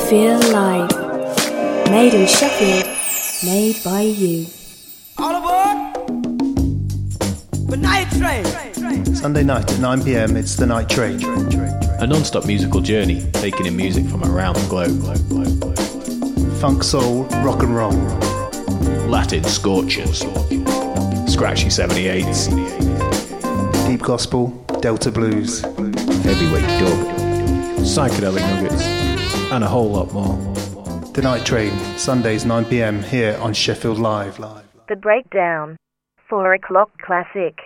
Sheffield Live. Made in Sheffield, made by you. All aboard! The Night Train! Sunday night at 9 p.m, it's The Night Train. A non-stop musical journey, taking in music from around the globe. Funk, soul, rock and roll. Latin scorchers. Scratchy 78s. Deep gospel, Delta blues. Heavyweight dub. Psychedelic nuggets. And a whole lot more. The Night Train, Sundays 9 p.m. here on Sheffield Live. The Breakdown, 4 o'clock classic.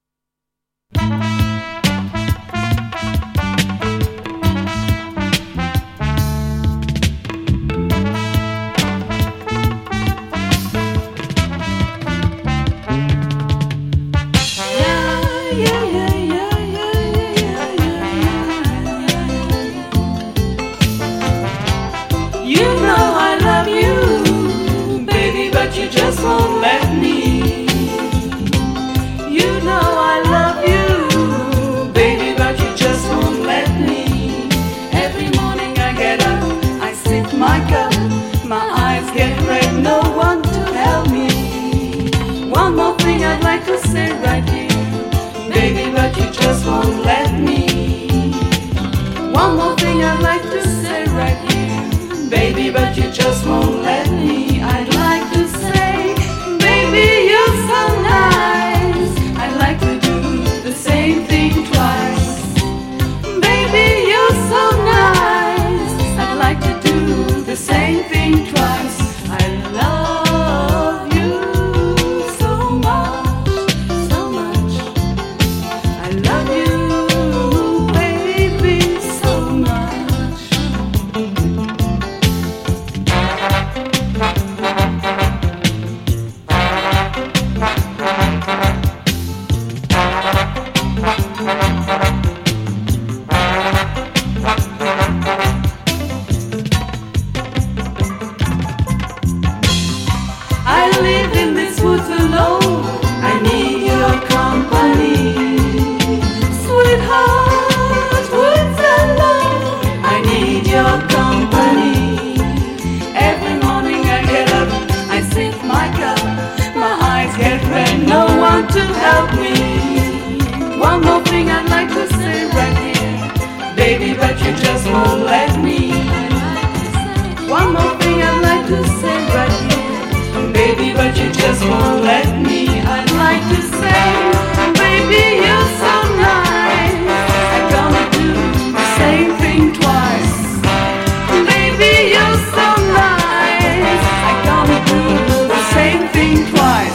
You just won't let me. You know I love you, baby, but you just won't let me. Every morning I get up, I sip my cup, my eyes get red, no one to help me. One more thing I'd like to say right here, baby, but you just won't let me. One more thing I'd like to say right here, baby, but you just won't let me. I'd like to say, baby, you're so nice. I'd like to do the same thing twice. Baby, you're so nice. I'd like to do the same thing twice. I love you so much, so much. I love you, baby, so much. I live in this woods alone. I need your company, sweetheart. Woods alone. I need your company. Every morning I get up, I sip my cup, my eyes get red, no one to help me. One more thing I'd like to say right here, baby, but you just won't let me. One more thing I'd like to say right here, baby, but you just won't let me. I'd like to say, baby, you're so nice. I'm gonna do the same thing twice. Baby, you're so nice. I'm gonna do the same thing twice.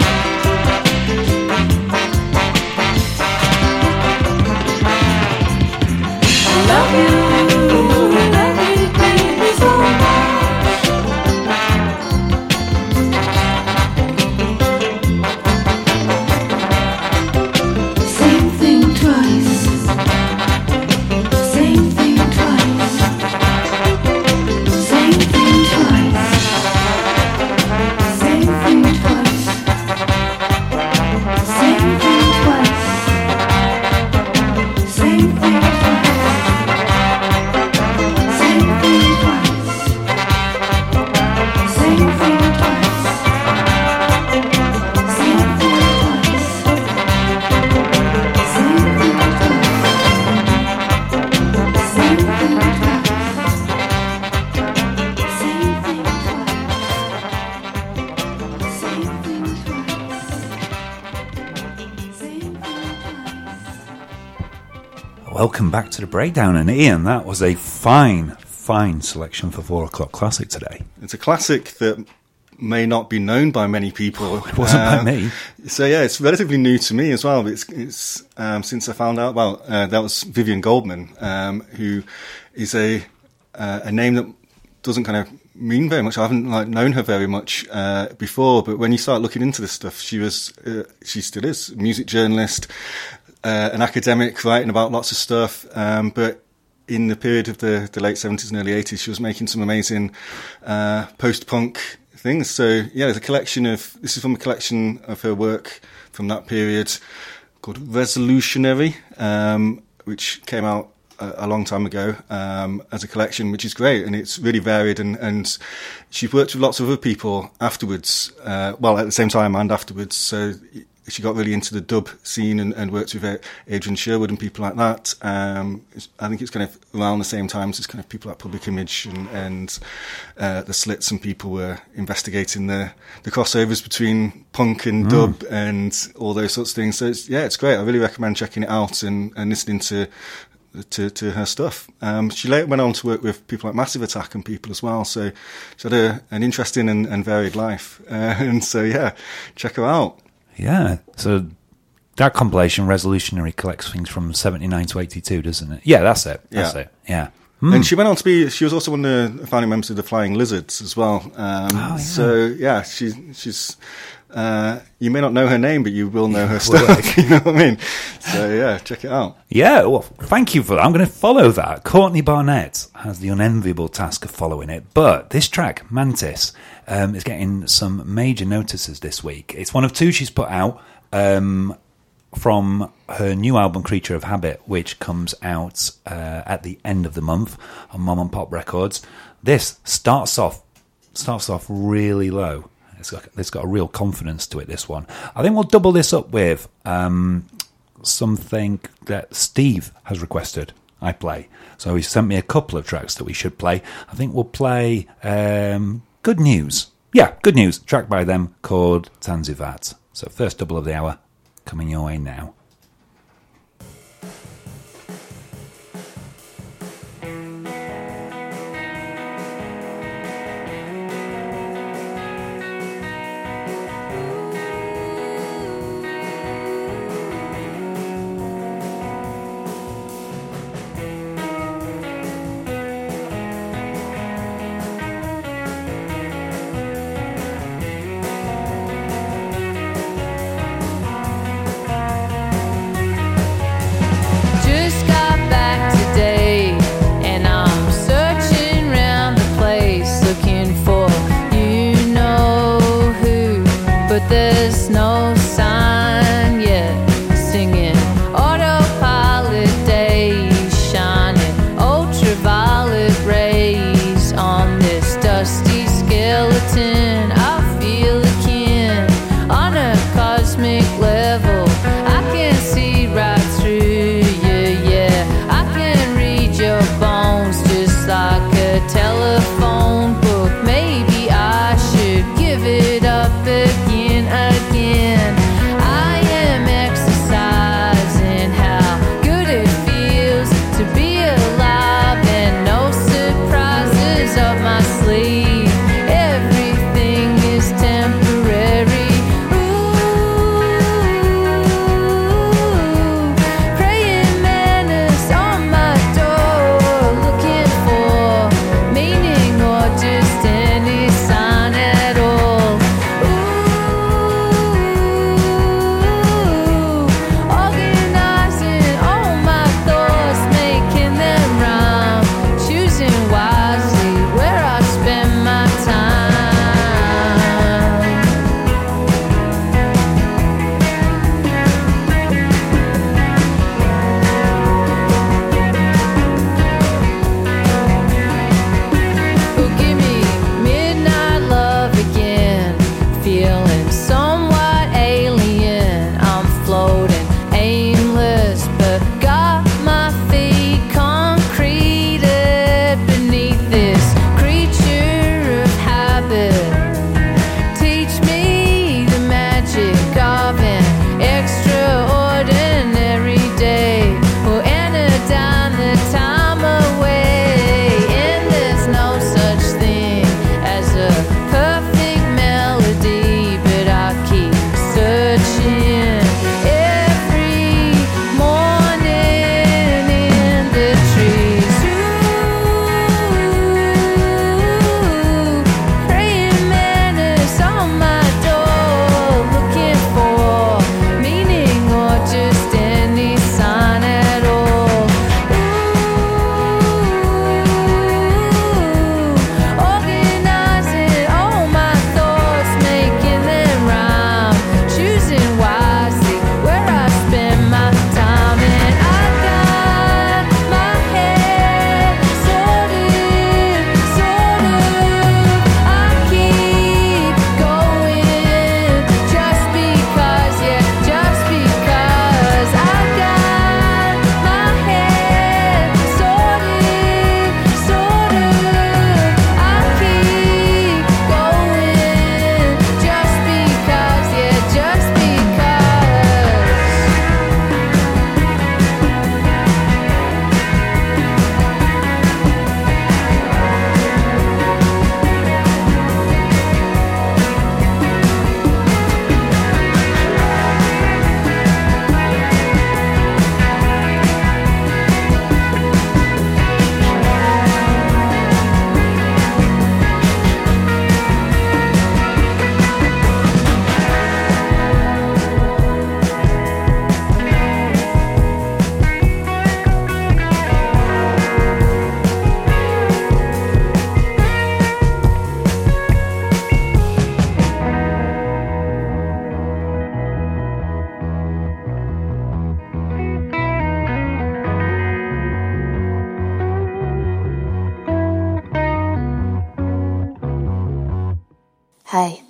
I love you, baby, so much. Same thing twice. Same thing twice. Same thing twice. Same thing twice. Same thing twice. Same thing twice. Same thing twice. Same thing twice. Same thing twice. Same thing twice. Same thing twice. Same thing twice. Same thing twice. Welcome back to the Breakdown, and Ian, that was a fine selection for 4 o'clock classic today. It's a classic that may not be known by many people. It wasn't by me. So yeah, it's relatively new to me as well. It's since I found out about that was Vivian Goldman, who is a name that doesn't kind of mean very much. I haven't known her very much before, but when you start looking into this stuff, she still is a music journalist, an academic, writing about lots of stuff. But in the period of the late 70s and early 80s, she was making some amazing post-punk things. So yeah, there's this is from a collection of her work from that period called Resolutionary, which came out a long time ago as a collection, which is great, and it's really varied. And she's worked with lots of other people afterwards, well, at the same time and afterwards. So she got really into the dub scene and worked with Adrian Sherwood and people like that. I think it's kind of around the same time as kind of people like Public Image and the Slits, and people were investigating the crossovers between punk and dub and all those sorts of things. So it's great. I really recommend checking it out and listening to her stuff. She later went on to work with people like Massive Attack and people as well. So she had an interesting and varied life. And so, yeah, check her out. Yeah, so that compilation, Resolutionary, collects things from 79 to 82, doesn't it? Yeah, that's it. That's it. Yeah. And she went on to be, she was also one of the founding members of the Flying Lizards as well. So, yeah, she's you may not know her name, but you will know her stuff. You know what I mean? So, yeah, check it out. Yeah, well, thank you for that. I'm going to follow that. Courtney Barnett has the unenviable task of following it. But this track, Mantis, is getting some major notices this week. It's one of two she's put out from her new album, Creature of Habit, which comes out at the end of the month on Mom and Pop Records. This starts off really low. It's got a real confidence to it, this one. I think we'll double this up with something that Steve has requested I play. So he sent me a couple of tracks that we should play. I think we'll play Good News. Yeah, Good News, track by them called Tanzivat. So first double of the hour coming your way now.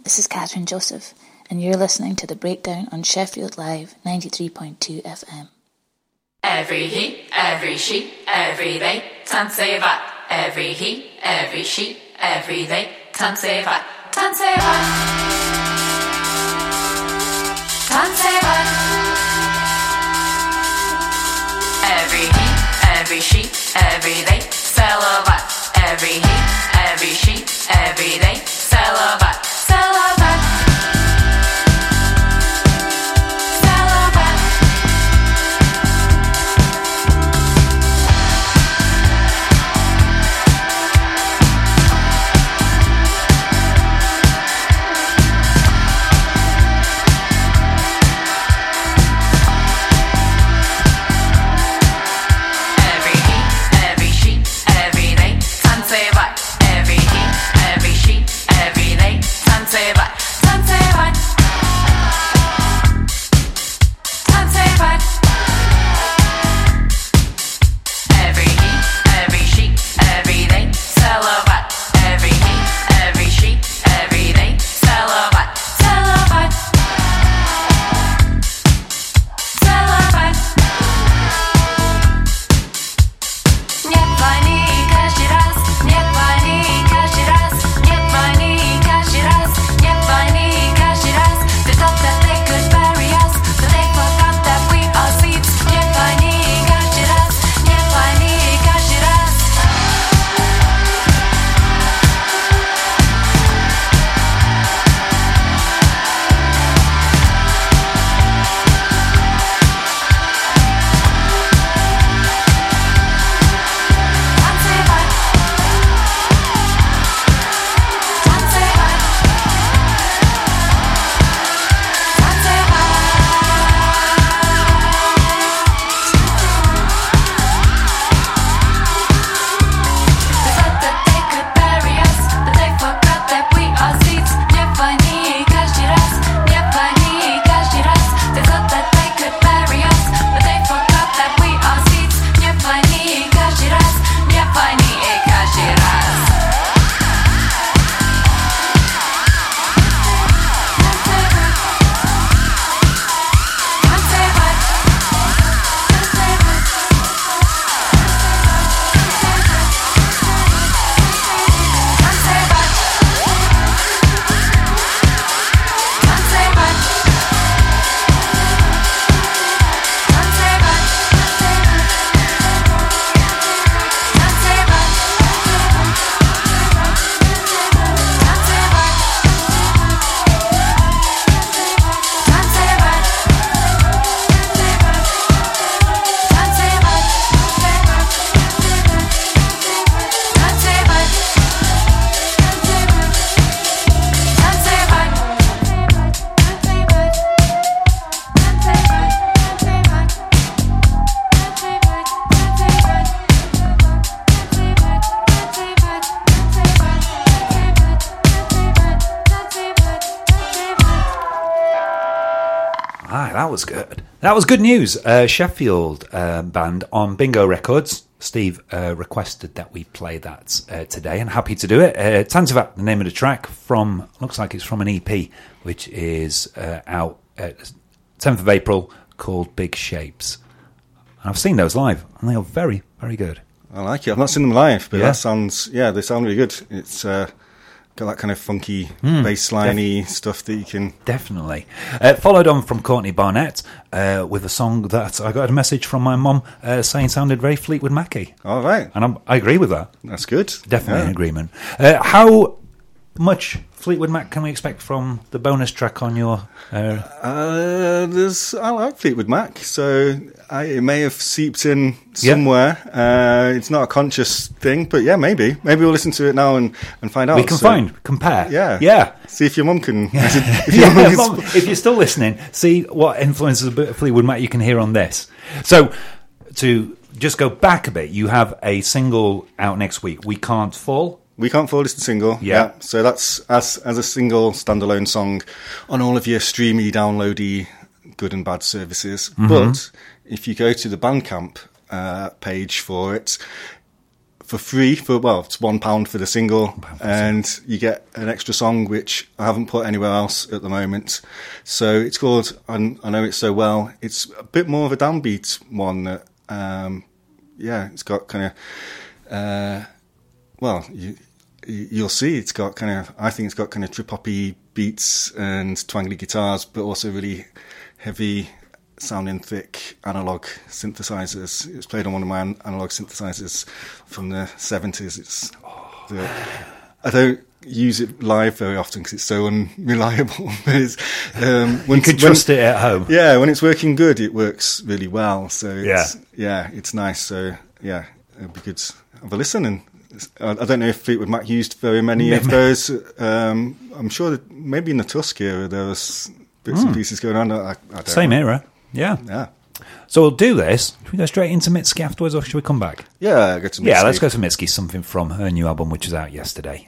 This is Catherine Joseph, and you're listening to The Breakdown on Sheffield Live 93.2 FM. Every he, every she, every they, tanseva. Every he, every she, every they, tanseva. Tanseva. Tanseva. Every he, every she, every they, celebat. Every he, every she, every they, celebat. Celebat. Celebat. Every he, every she, every they, tanseva. Every he, every she, every they, tanseva. Tanseva. Tanseva. Every he, every she, every they, celebat. Every he, every she, every they, celebat. Celebat. Celebat. Nie pani każdy raz, nie pani każdy raz, nie pani każdy raz, nie pani każdy raz. They thought that they could bury us, but they forgot that we are seeds. Nie pani każdy raz, nie pani każdy raz. Tanseva. Tanseva. They thought that they could bury us, but they forgot that we are seeds. Nie pani każdy raz, nie pani każdy raz. They thought that they could bury us, but they forgot that we are seeds. Nie pani każdy raz, nie pani każdy raz. Ah, that was good. That was good news. Sheffield band on Bingo Records. Steve requested that we play that today, and happy to do it. Tansavat, the name of the track, from looks like it's from an EP, which is out 10th of April, called Big Shapes. And I've seen those live, and they are very, very good. I like it. I've not seen them live, but Yeah. that sounds, they sound really good. It's got that kind of funky, bassline-y stuff that you can... Definitely. Followed on from Courtney Barnett with a song that I got a message from my mum saying sounded very Fleetwood Mac-y. All right. And I agree with that. That's good. Definitely Yeah. in agreement. How much Fleetwood Mac can we expect from the bonus track on your... I like Fleetwood Mac, so it may have seeped in somewhere. It's not a conscious thing, but yeah, maybe. Maybe we'll listen to it now and find out. We can compare. Yeah. Yeah. See if your mum can... Mum, if you're still listening, see what influences of Fleetwood Mac you can hear on this. So, to just go back a bit, you have a single out next week, We Can't Fall. We Can't Fall is the single. Yeah. So that's as a single standalone song on all of your streamy, downloady, good and bad services. Mm-hmm. But if you go to the Bandcamp page for it, for free it's £1 for the single, and you get an extra song which I haven't put anywhere else at the moment. So it's called I Know It So Well. It's a bit more of a downbeat one that it's got kind of you'll see it's got kind of, I think it's got kind of trip-hoppy beats and twangly guitars, but also really heavy sounding thick analog synthesizers. It was played on one of my analog synthesizers from the 70s. I don't use it live very often because it's so unreliable. But it's, you can trust it at home. Yeah, when it's working good, it works really well. So it's nice. So yeah, it'd be good to have a listen. And I don't know if Fleetwood Mac used very many of those. I'm sure that maybe in the Tusk era there was bits and pieces going on. I don't Same know. era. Yeah. Yeah. So we'll do this. Should we go straight into Mitski afterwards, or should we come back? Yeah, go to Mitski. Yeah, let's go to Mitski, something from her new album, which was out yesterday.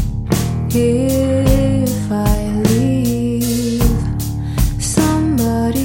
If I leave, somebody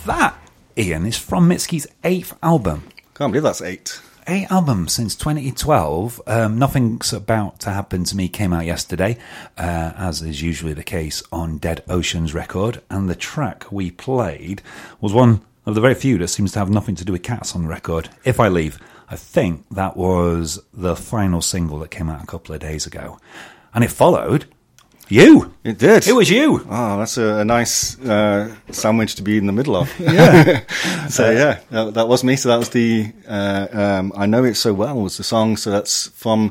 That, Ian, is from Mitski's 8th album. Can't believe that's 8. 8 albums since 2012. Nothing's About to Happen to Me came out yesterday, as is usually the case on Dead Ocean's record. And the track we played was one of the very few that seems to have nothing to do with cats on the record. If I Leave. I think that was the final single that came out a couple of days ago. And it followed you. It did. It was you. Oh, that's a nice sandwich to be in the middle of. Yeah. So, yeah, that was me. So that was the I Know It So Well was the song. So that's from,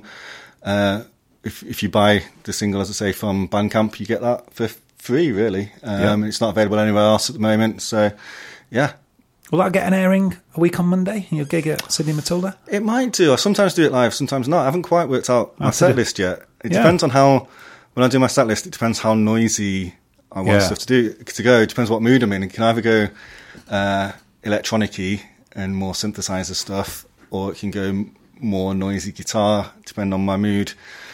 if you buy the single, as I say, from Bandcamp, you get that for free, really. It's not available anywhere else at the moment. So, yeah. Will that get an airing a week on Monday? Your gig at Sydney Matilda? It might do. I sometimes do it live, sometimes not. I haven't quite worked out my set list yet. It depends on how, when I do my set list, it depends how noisy I want stuff to go. It depends what mood I'm in. It can either go electronic-y and more synthesizer stuff, or it can go more noisy guitar, depending on my mood.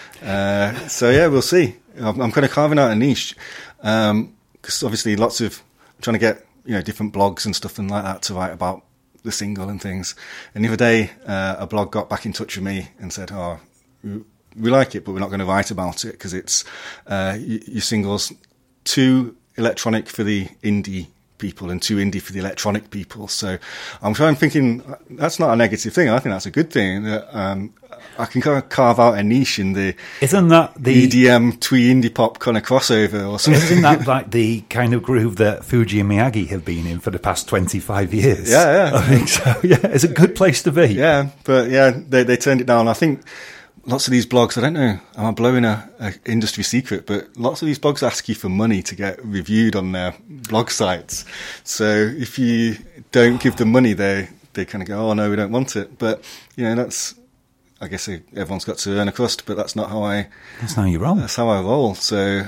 So yeah, we'll see. I'm kind of carving out a niche, because obviously I'm trying to get, different blogs and stuff and like that to write about the single and things. And the other day, a blog got back in touch with me and said, "Oh, we like it, but we're not going to write about it because it's your single's too electronic for the indie people and too indie for the electronic people." So I'm thinking that's not a negative thing. I think that's a good thing. I can kind of carve out a niche in the isn't that the EDM twee indie pop kind of crossover or something. Isn't that like the kind of groove that Fuji and Miyagi have been in for the past 25 years? Yeah. I think so. Yeah, it's a good place to be. Yeah, but yeah, they turned it down. I think lots of these blogs, I don't know, am I blowing a industry secret, but lots of these blogs ask you for money to get reviewed on their blog sites. So if you don't give them money, they kind of go, "Oh no, we don't want it." But that's, I guess everyone's got to earn a crust, but that's not how that's how you roll. That's how I roll. So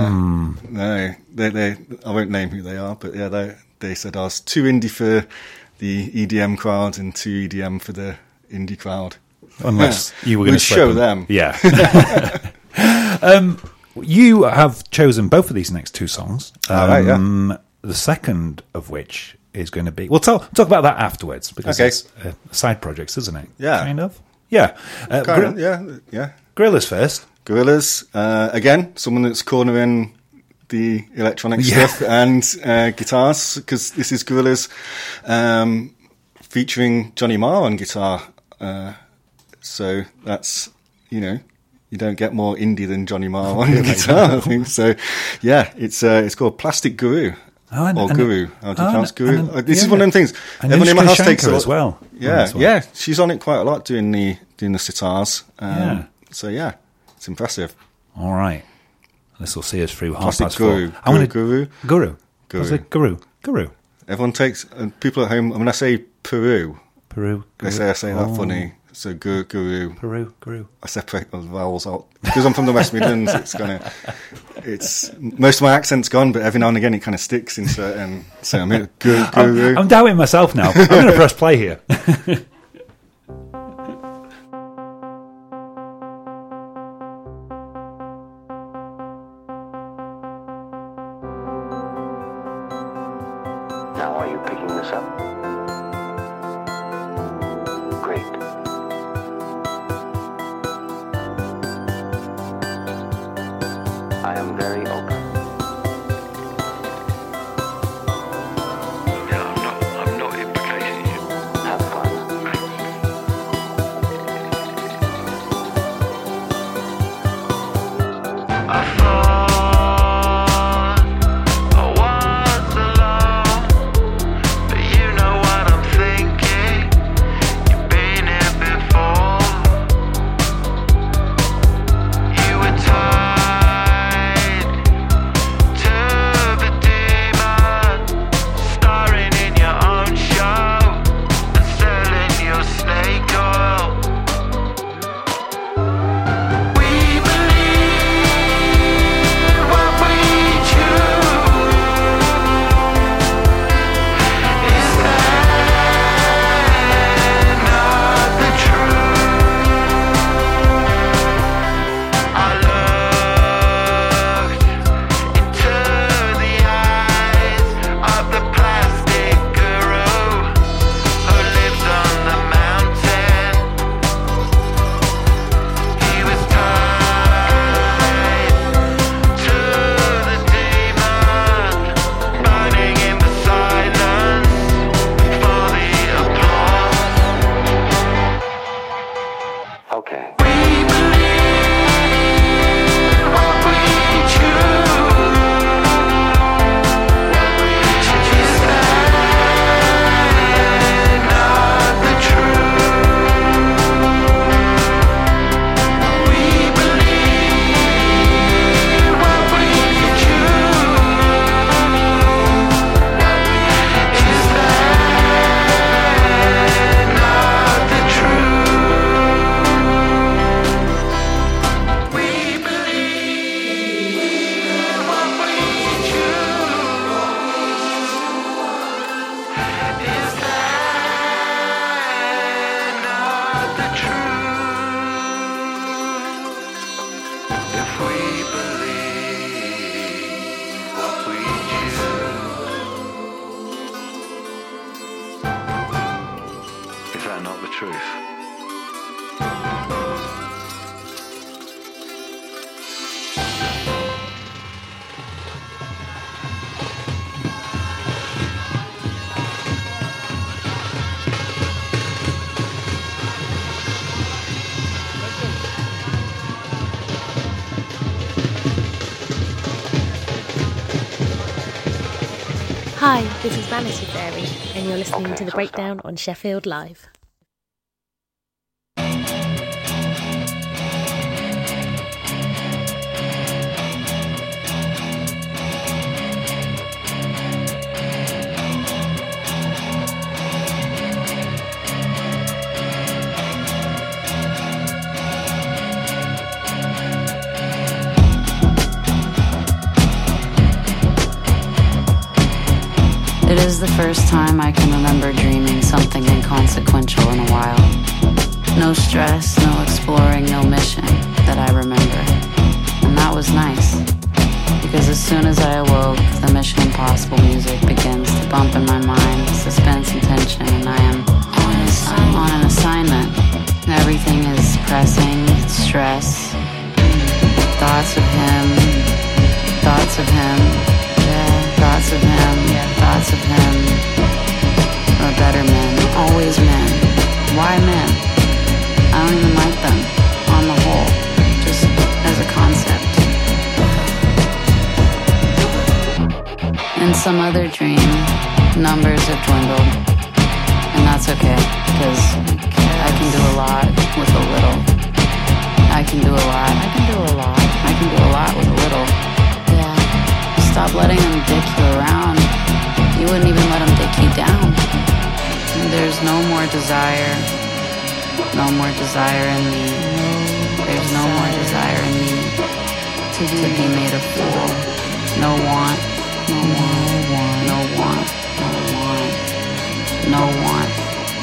no, they I won't name who they are, but yeah, they said I was too indie for the EDM crowd and too EDM for the indie crowd. Unless you were going to show them. Yeah. You have chosen both of these next two songs. Right, yeah. The second of which is going to be... We'll talk about that afterwards, because it's side projects, isn't it? Yeah. Kind of. Yeah. Yeah. Gorillaz first. Gorillaz, again, someone that's cornering the electronic stuff and guitars, because this is Gorillaz featuring Johnny Marr on guitar. So that's, you don't get more indie than Johnny Marr on guitar, I think. So, yeah, it's called Plastic Guru. Guru. How do you pronounce Guru? This is one of them things. Everyone in my house takes it as well. Yeah, she's on it quite a lot doing the sitars. So, yeah, it's impressive. All right. This will see us through Plastic Guru. Guru. Guru. Everyone takes, people at home, when I say Peru, they say I say that funny. So Guru. Peru. I separate the vowels out. Because I'm from the West Midlands, it's most of my accent's gone, but every now and again it kind of sticks in certain, so I'm here, Guru. I'm doubting myself now. I'm going to press play here. Now, are you picking this up? Great. I am very open. Yeah, I'm not implicating you. Have fun. I thought I was alone, but you know what I'm thinking. You've been here before. You were tired Hi, this is Vanity Fairy, and you're listening to The Breakdown on Sheffield Live. It is the first time I can remember dreaming something inconsequential in a while. No stress, no exploring, no mission that I remember. And that was nice, because as soon as I awoke, the Mission Impossible music begins to bump in my mind, suspense and tension, and I am on an assignment. Everything is pressing, stress, thoughts of him, thoughts of him, thoughts of him, thoughts of him, or better men, always men. Why men? I don't even like them, on the whole, just as a concept. In some other dream, numbers have dwindled, and that's okay, because I can do a lot with a little. I can do a lot. I can do a lot. I can do a lot with a little. Stop letting them dick you around. You wouldn't even let them dick you down. There's no more desire. No more desire in me. There's no more desire in me to be made a fool. No want. No want. No want. No want. No want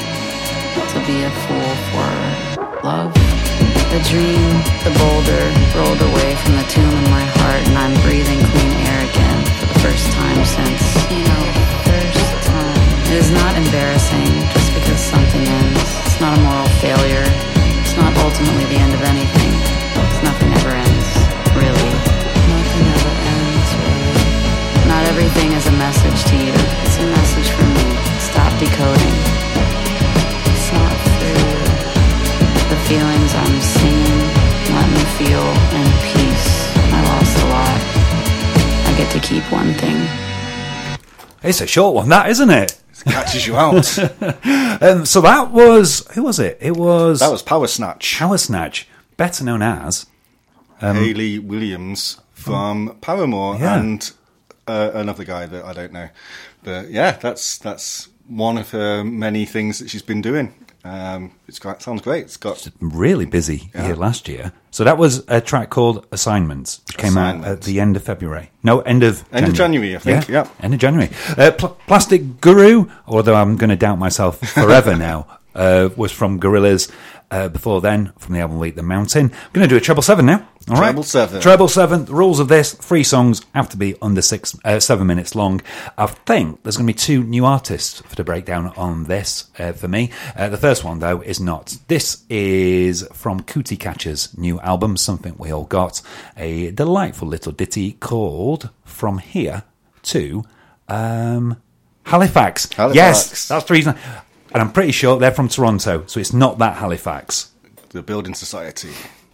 to be a fool for love. The dream, the boulder, rolled away from the tomb in my heart, and I'm breathing clean air again for the first time since, first time. It is not embarrassing just because something ends. It's not a moral failure. It's not ultimately the end of anything. Because nothing ever ends, really. Nothing ever ends, really. Not everything is a message to you. It's a message for me. Stop decoding. It's not through the feelings I'm seeing. Let me feel in peace. I lost a lot. I get to keep one thing. It's a short one, that, isn't it? It catches you out. So that was... Who was it? That was Power Snatch. Power Snatch, better known as... Hayley Williams from Paramore and another guy that I don't know. But yeah, that's one of her many things that she's been doing. Sounds great. It's got really busy year last year. So that was a track called Assignments, which came out at the end of February. No, end of January, I think. Yeah. End of January. Plastic Guru, although I'm going to doubt myself forever now, was from Gorillaz. Before then, from the album Leap the Mountain. I'm going to do a treble 7 now. All right. Treble 7. The rules of this: 3 songs have to be under 7 minutes long. I think there's going to be 2 new artists for the breakdown on this for me. The first one, though, is not. This is from Cootie Catcher's new album, Something We All Got. A delightful little ditty called From Here to Halifax. Yes, that's the reason. And I'm pretty sure they're from Toronto, so it's not that Halifax. The Building Society.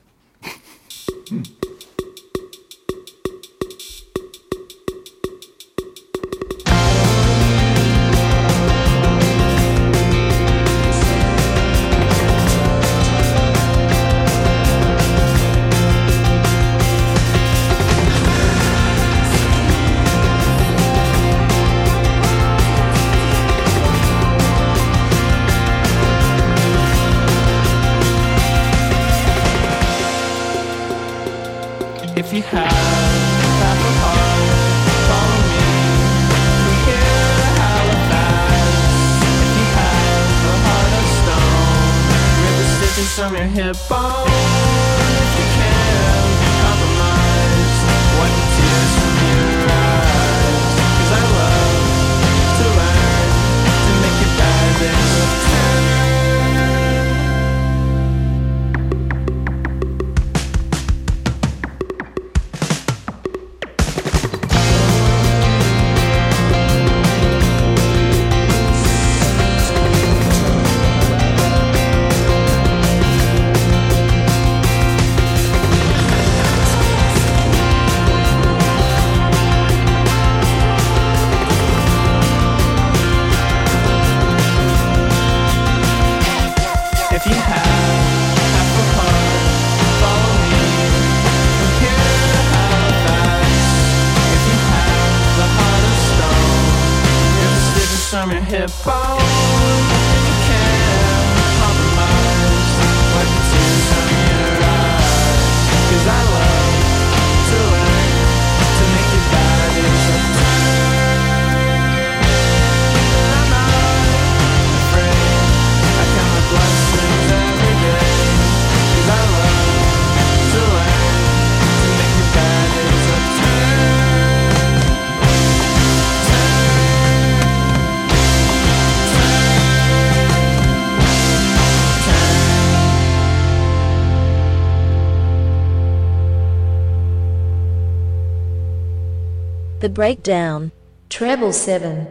If you have half a heart, follow me. From here to Halifax. If you have a heart of stone, rip the stitches from your hip bone. If you can compromise, wipe the tears from your eyes. 'Cause I love to learn to make your bad days look turn. from your hip bone. You can't compromise. Wipe the tears from your eyes. 'Cause I love to learn to make it bad is a I'm not afraid. I count my blessings every day. 'Cause I love to learn to make it bad is a The Breakdown, treble 7.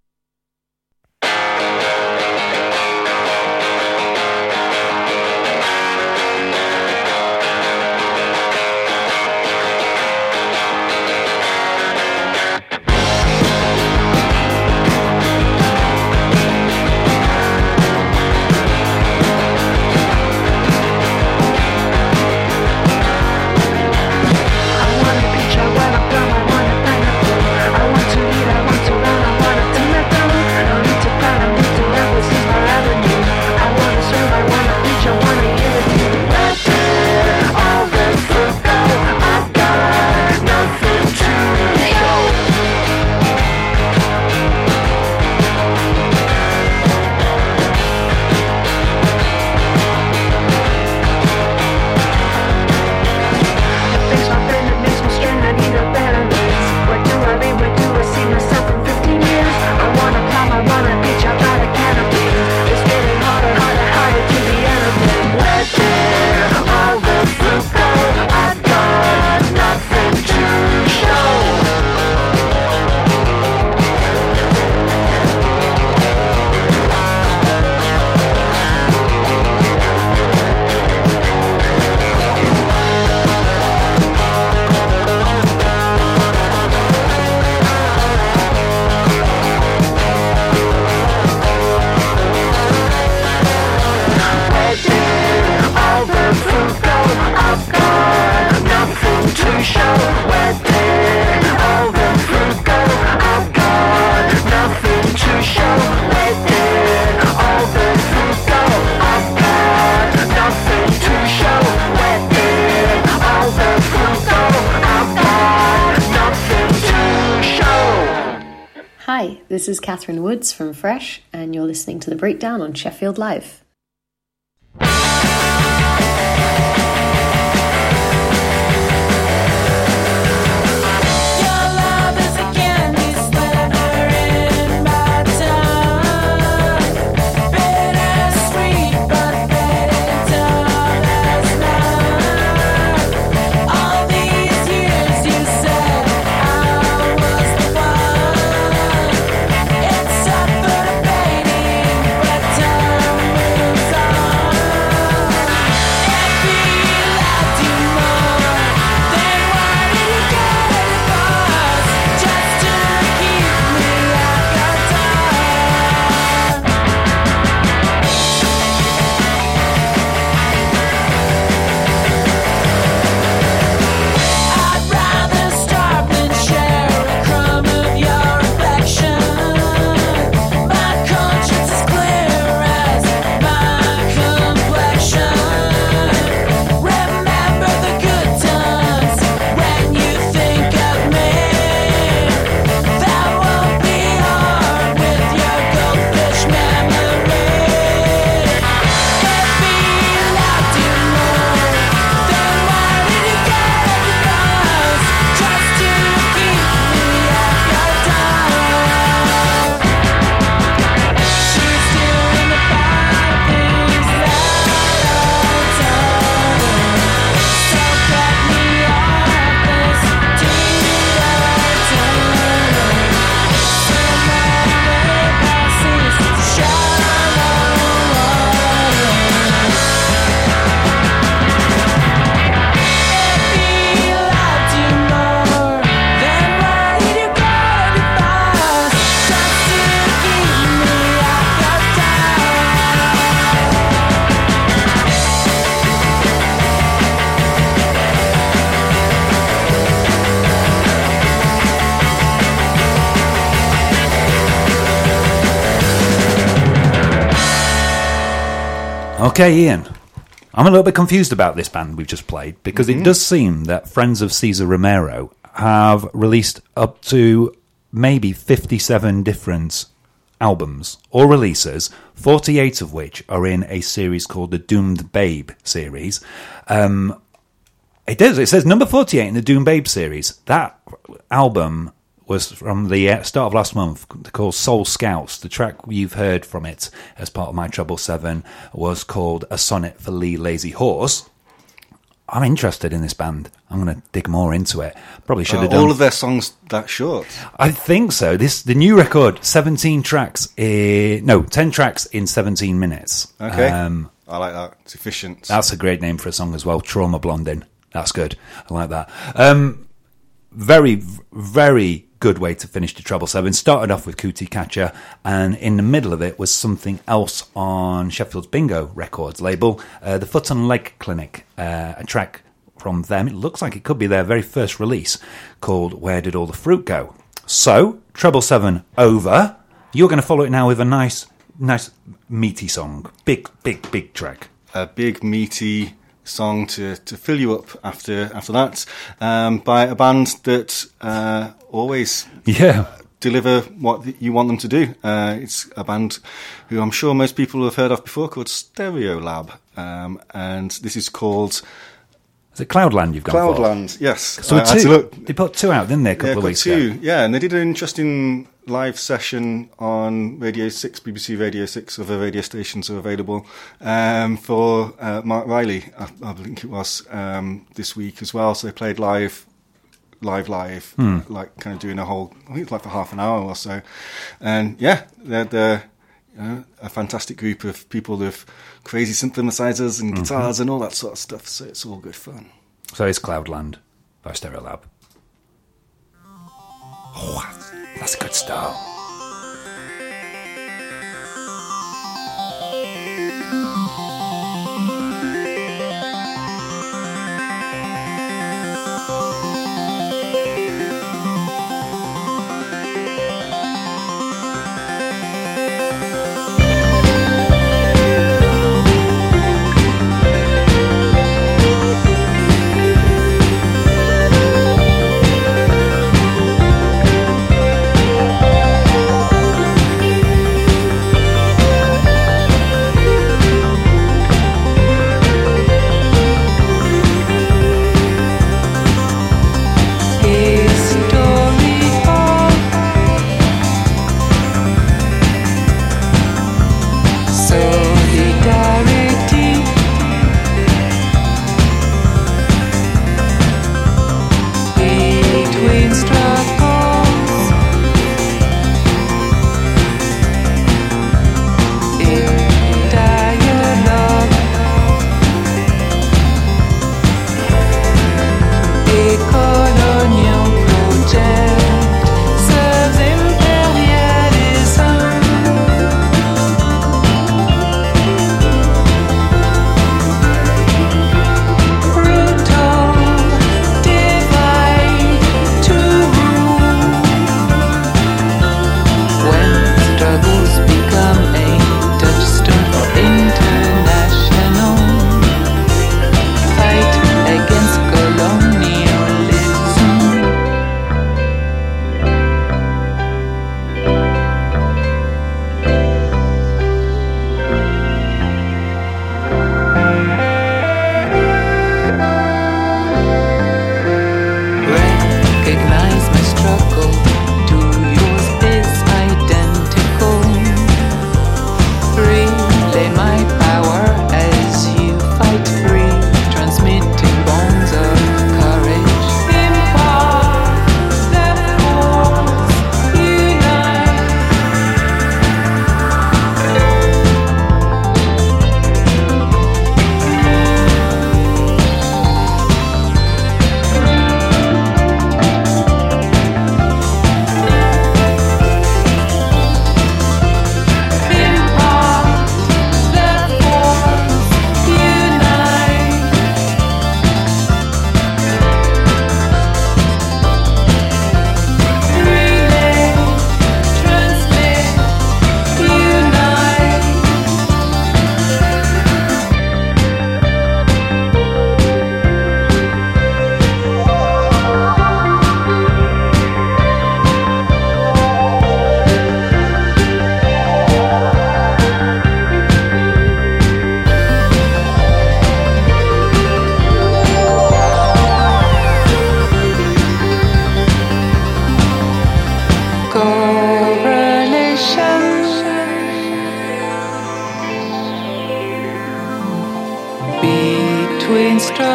Hi, this is Catherine Woods from Fresh, and you're listening to The Breakdown on Sheffield Live. It's suffered a painting, but time moves on. Okay, Ian. I'm a little bit confused about this band we've just played because it does seem that Friends of Cesar Romero have released up to maybe 57 different albums or releases, 48 of which are in a series called the Doomed Babe series. It says number 48 in the Doomed Babe series. That album was from the start of last month, called Soul Scouts. The track you've heard from it as part of My Trouble 7 was called A Sonnet for Lee Lazy Horse. I'm interested in this band. I'm going to dig more into it. Probably should have done all of their songs that short. I think so. The new record, 10 tracks in 17 minutes. Okay, I like that. It's efficient. That's a great name for a song as well. Trauma Blondin. That's good. I like that. Very, very good way to finish the Treble 7. Started off with Cootie Catcher, and in the middle of it was something else on Sheffield's Bingo Records label, the Foot and Leg Clinic, a track from them. It looks like it could be their very first release, called Where Did All the Fruit Go? So, Treble 7 over. You're going to follow it now with a nice meaty song. Big track. A big meaty song to fill you up after that, by a band that always deliver what you want them to do. It's a band who I'm sure most people have heard of before, called Stereolab, and this is called... Is it Cloudland you've gone for? Cloudland, yes. So they put 2 out, didn't they, a couple of weeks ago? Yeah, and they did an interesting live session on Radio 6, BBC Radio 6, other radio stations are available, for Mark Riley, I think it was, this week as well. So they played live, like kind of doing a whole, I think it's like for half an hour or so. And yeah, they're a fantastic group of people with crazy synthesizers and guitars and all that sort of stuff. So it's all good fun. So it's Cloudland by Stereolab. Oh, that's a good start.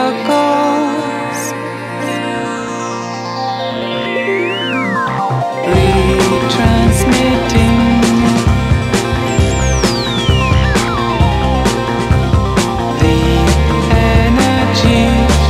circles, retransmitting the energy.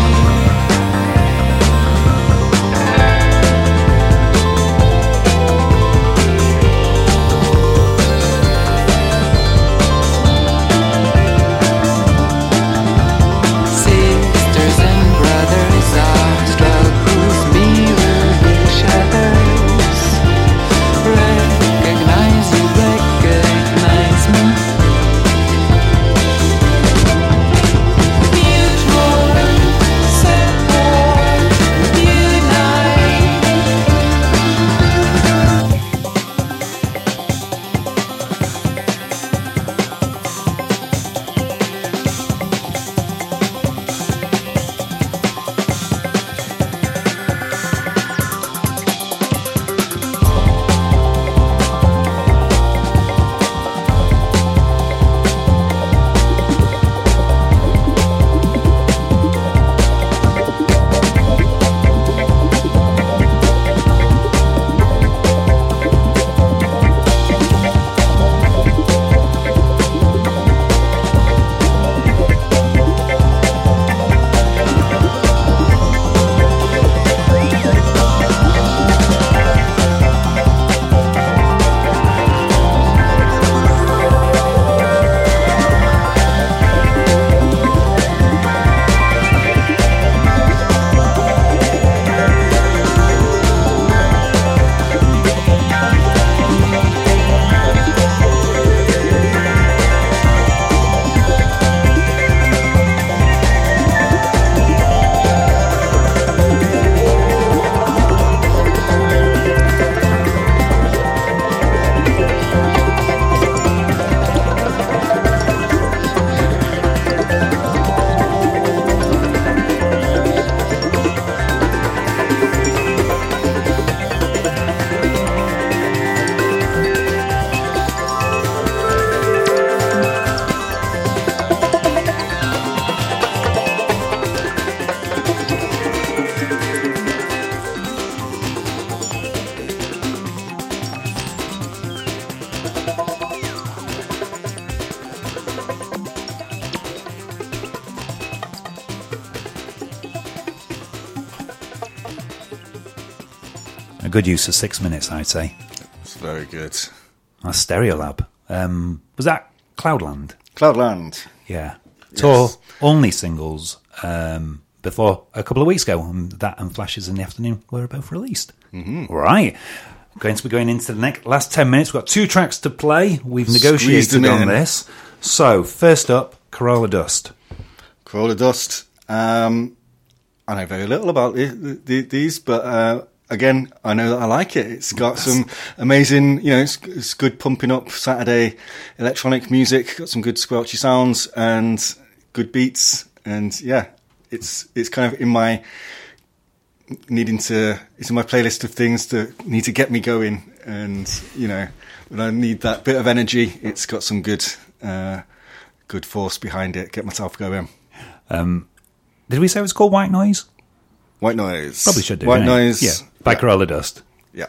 Sisters and brothers, our struggles mirror each other's. Recognize you, recognize me. Mutual support, unite. A good use of 6 minutes, I'd say. It's very good. That's Stereolab. Was that Cloudland? Cloudland. Yeah. Yes. Tour only singles before a couple of weeks ago. And that and Flashes in the Afternoon were both released. Mm-hmm. Right. Going to be going into the last 10 minutes. We've got 2 tracks to play. We've negotiated them on in. this. So, first up, Corolla Dust. Corolla Dust. I know very little about these, but again, I know that I like it. It's got some amazing, it's good pumping up Saturday electronic music, got some good squelchy sounds and good beats. And yeah, it's kind of in my it's in my playlist of things that need to get me going. And, when I need that bit of energy, it's got some good force behind it, get myself going. Did we say it was called White Noise? White Noise. Probably should do. White didn't it? Noise. Yeah. By Corolla Dust. Yeah.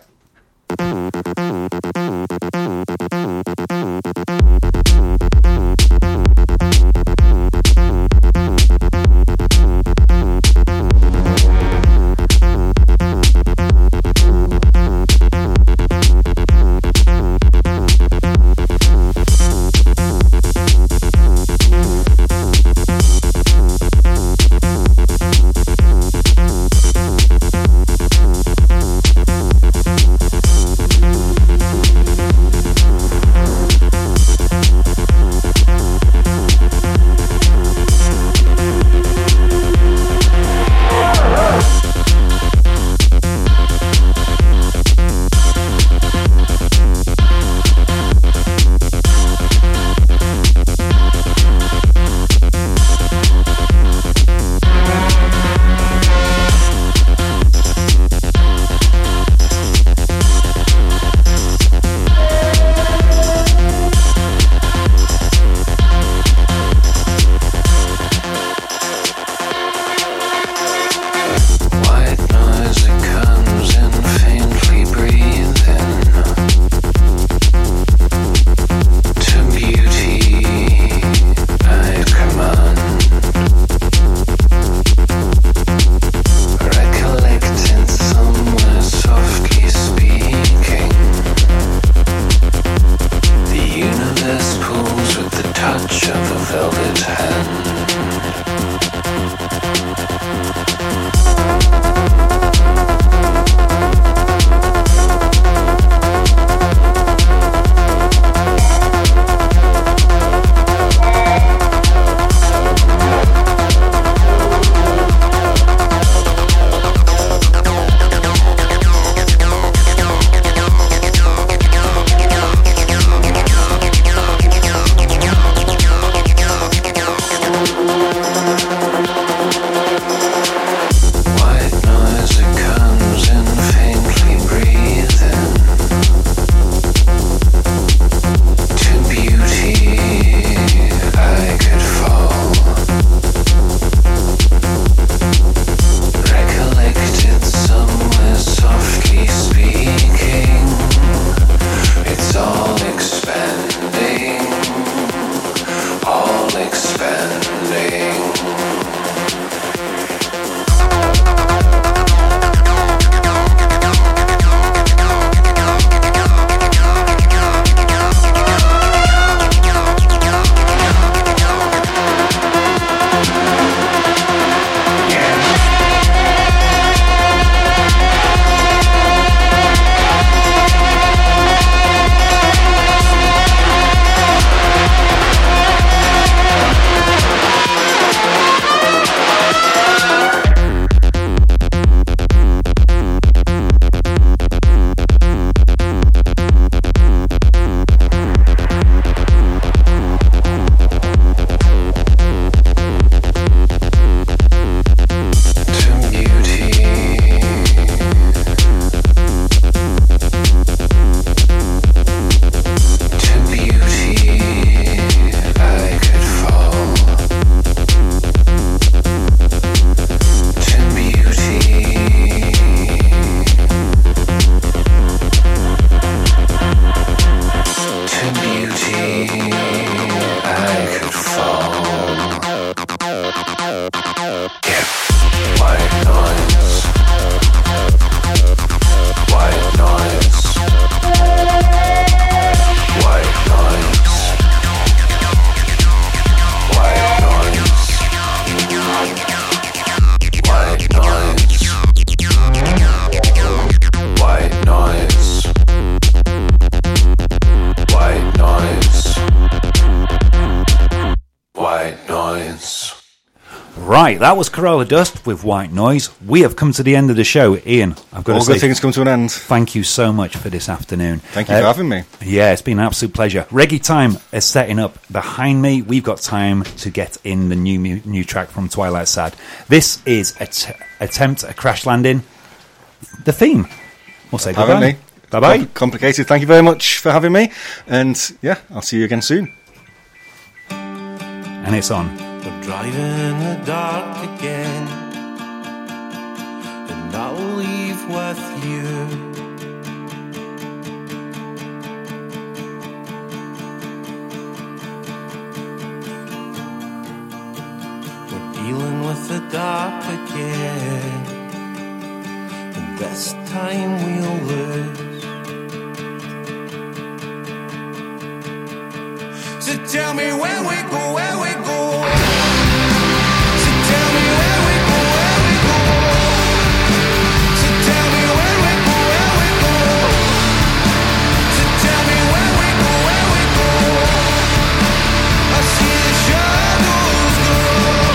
Right, that was Corolla Dust with White Noise. We have come to the end of the show. Ian, I've got All to say, good things come to an end. Thank you so much for this afternoon. Thank you for having me. Yeah, it's been an absolute pleasure. Reggae Time is setting up behind me. We've got time to get in the new track from Twilight Sad. This is Attempt a Crash Landing. The theme. We'll say goodbye. Bye-bye. Complicated. Thank you very much for having me. And yeah, I'll see you again soon. And it's on. I'm driving in the dark again, and I'll leave with you. We're dealing with the dark again, and this time we'll lose. So tell me where we go, where we go. So tell me where we go, where we go. So tell me where we go, where we go. So tell me where we go, where we go. I see the shadows grow.